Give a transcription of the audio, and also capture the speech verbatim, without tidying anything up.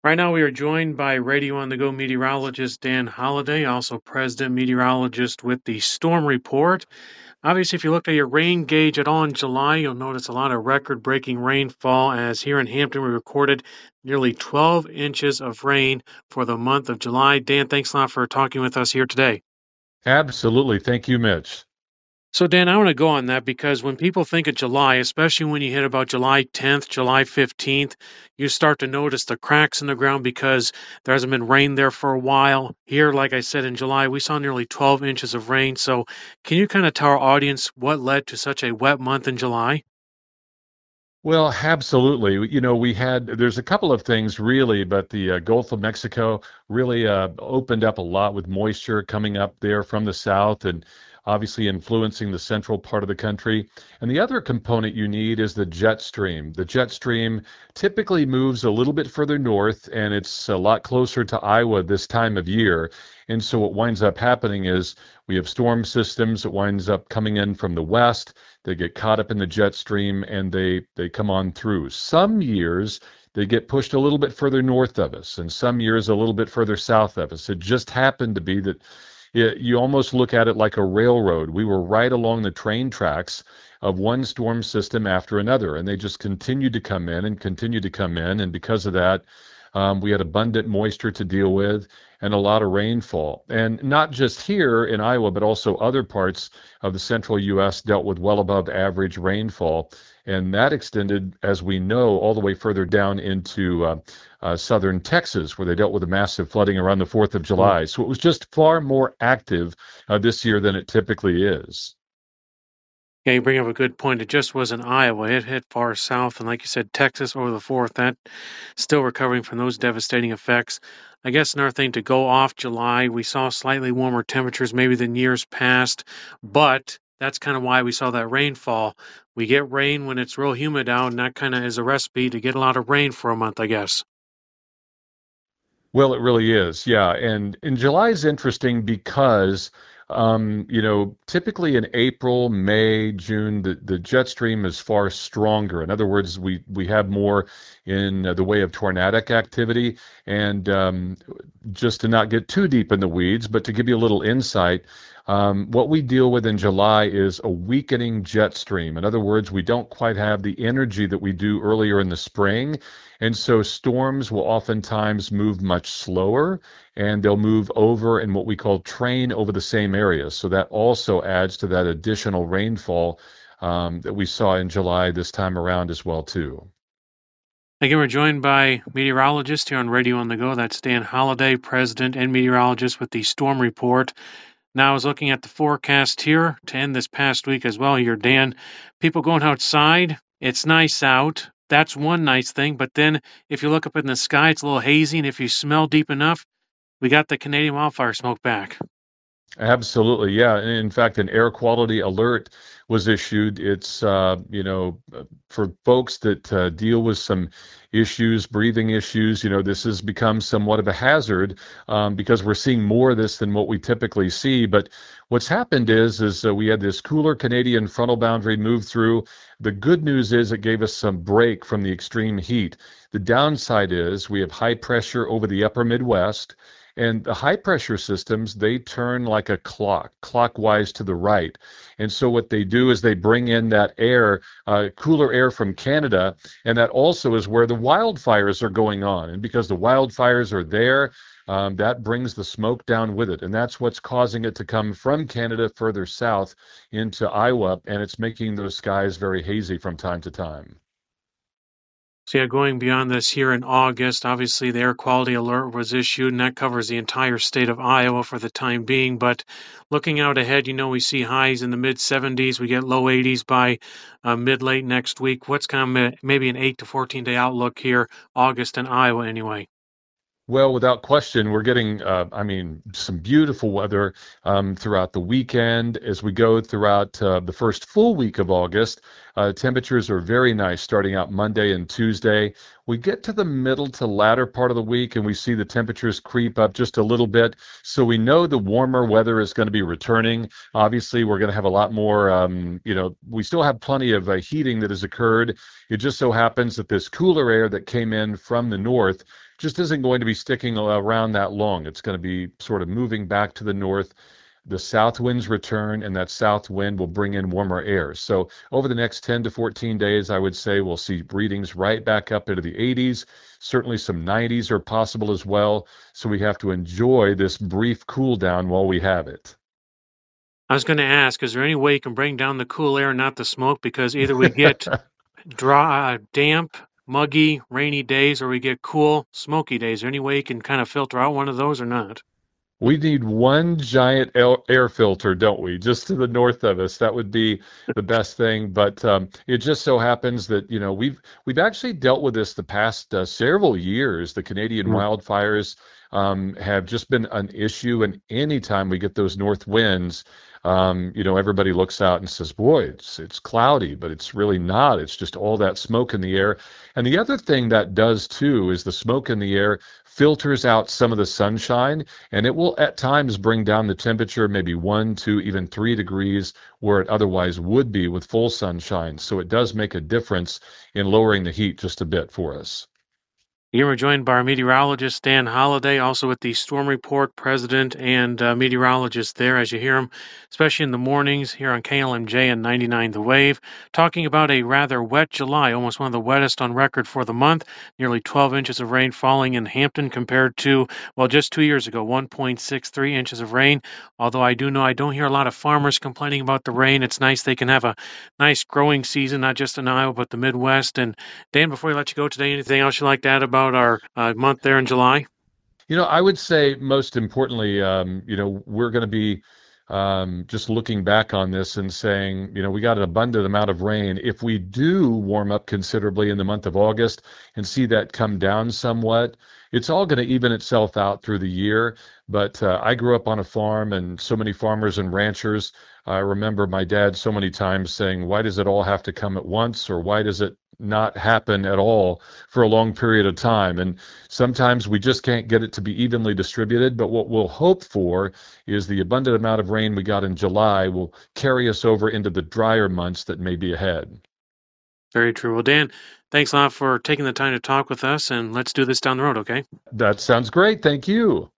Right now, we are joined by Radio on the Go meteorologist Dan Holliday, also president meteorologist with the Storm Report. Obviously, if you looked at your rain gauge at all in July, you'll notice a lot of record breaking rainfall, as here in Hampton, we recorded nearly twelve inches of rain for the month of July. Dan, thanks a lot for talking with us here today. Absolutely. Thank you, Mitch. So, Dan, I want to go on that because when people think of July, especially when you hit about July tenth, July fifteenth, you start to notice the cracks in the ground because there hasn't been rain there for a while. Here, like I said, in July, we saw nearly twelve inches of rain. So, can you kind of tell our audience what led to such a wet month in July? Well, absolutely. You know, we had, there's a couple of things really, but the uh, Gulf of Mexico really uh, opened up a lot with moisture coming up there from the south and obviously influencing the central part of the country. And the other component you need is the jet stream. The jet stream typically moves a little bit further north and it's a lot closer to Iowa this time of year. And so what winds up happening is we have storm systems that winds up coming in from the west. They get caught up in the jet stream and they they come on through. Some years they get pushed a little bit further north of us, and some years a little bit further south of us. It just happened to be that it, you almost look at it like a railroad. We were right along the train tracks of one storm system after another, and they just continued to come in and continued to come in, and because of that, um, we had abundant moisture to deal with and a lot of rainfall. And not just here in Iowa, but also other parts of the central U S dealt with well above average rainfall. And that extended, as we know, all the way further down into uh, uh, southern Texas, where they dealt with a massive flooding around the fourth of July. So it was just far more active uh, this year than it typically is. Yeah, you bring up a good point. It just wasn't Iowa. It hit far south, and like you said, Texas over the fourth. That still recovering from those devastating effects. I guess another thing to go off July, we saw slightly warmer temperatures maybe than years past, but that's kind of why we saw that rainfall. We get rain when it's real humid out, and that kind of is a recipe to get a lot of rain for a month, I guess. Well, it really is. Yeah. And in July is interesting because, um, you know, typically in April, May, June, the, the jet stream is far stronger. In other words, we, we have more in uh, the way of tornadic activity. And um, just to not get too deep in the weeds, but to give you a little insight, um, what we deal with in July is a weakening jet stream. In other words, we don't quite have the energy that we do earlier in the spring. And so storms will oftentimes move much slower and they'll move over in what we call train over the same area. So that also adds to that additional rainfall um, that we saw in July this time around as well, too. Again, we're joined by meteorologist here on Radio on the Go. That's Dan Holliday, president and meteorologist with the Storm Report. Now, I was looking at the forecast here to end this past week as well here, Dan. People going outside, it's nice out. That's one nice thing. But then if you look up in the sky, it's a little hazy. And if you smell deep enough, we got the Canadian wildfire smoke back. Absolutely, yeah. In fact, an air quality alert was issued. It's uh, you know, for folks that uh, deal with some issues, breathing issues. You know, this has become somewhat of a hazard um, because we're seeing more of this than what we typically see. But what's happened is, is uh, we had this cooler Canadian frontal boundary move through. The good news is it gave us some break from the extreme heat. The downside is we have high pressure over the upper Midwest. And the high pressure systems, they turn like a clock, clockwise to the right. And so what they do is they bring in that air, uh, cooler air from Canada, and that also is where the wildfires are going on. And because the wildfires are there, um, that brings the smoke down with it. And that's what's causing it to come from Canada further south into Iowa, and it's making those skies very hazy from time to time. So yeah, going beyond this here in August, obviously the air quality alert was issued, and that covers the entire state of Iowa for the time being. But looking out ahead, you know, we see highs in the mid seventies. We get low eighties by uh, mid late next week. What's kind of maybe an eight to fourteen day outlook here, August in Iowa anyway? Well, without question, we're getting, uh, I mean, some beautiful weather um, throughout the weekend. As we go throughout uh, the first full week of August, uh, temperatures are very nice starting out Monday and Tuesday. We get to the middle to latter part of the week and we see the temperatures creep up just a little bit. So we know the warmer weather is going to be returning. Obviously, we're going to have a lot more, um, you know, we still have plenty of uh, heating that has occurred. It just so happens that this cooler air that came in from the north just isn't going to be sticking around that long. It's going to be sort of moving back to the north. The south winds return, and that south wind will bring in warmer air. So over the next ten to fourteen days, I would say we'll see readings right back up into the eighties. Certainly some nineties are possible as well. So we have to enjoy this brief cool down while we have it. I was going to ask, is there any way you can bring down the cool air, not the smoke? Because either we get dry, uh, damp, muggy, rainy days, or we get cool, smoky days. Is there any way you can kind of filter out one of those or not? We need one giant air filter, don't we? Just to the north of us. That would be the best thing. But um, it just so happens that, you know, we've we've actually dealt with this the past uh, several years. The Canadian Mm. wildfires um, have just been an issue, and anytime we get those north winds, um, you know, everybody looks out and says, "Boy, it's it's cloudy," but it's really not. It's just all that smoke in the air. And the other thing that does too is the smoke in the air filters out some of the sunshine, and it will at times bring down the temperature maybe one, two, even three degrees where it otherwise would be with full sunshine. So it does make a difference in lowering the heat just a bit for us. You were joined by our meteorologist, Dan Holliday, also with the Storm Report president and uh, meteorologist there, as you hear him, especially in the mornings here on K L M J and ninety-nine The Wave, talking about a rather wet July, almost one of the wettest on record for the month, nearly twelve inches of rain falling in Hampton compared to, well, just two years ago, one point six three inches of rain. Although I do know I don't hear a lot of farmers complaining about the rain. It's nice they can have a nice growing season, not just in Iowa, but the Midwest. And Dan, before we let you go today, anything else you'd like to add about our uh, month there in July? You know, I would say most importantly, um, you know, we're going to be um, just looking back on this and saying, you know, we got an abundant amount of rain. If we do warm up considerably in the month of August and see that come down somewhat, it's all going to even itself out through the year. But uh, I grew up on a farm, and so many farmers and ranchers. I remember my dad so many times saying, "Why does it all have to come at once, or why does it not happen at all for a long period of time?" And sometimes we just can't get it to be evenly distributed, but what we'll hope for is the abundant amount of rain we got in July will carry us over into the drier months that may be ahead. Very true. Well, Dan, thanks a lot for taking the time to talk with us, and let's do this down the road, okay? That sounds great. Thank you.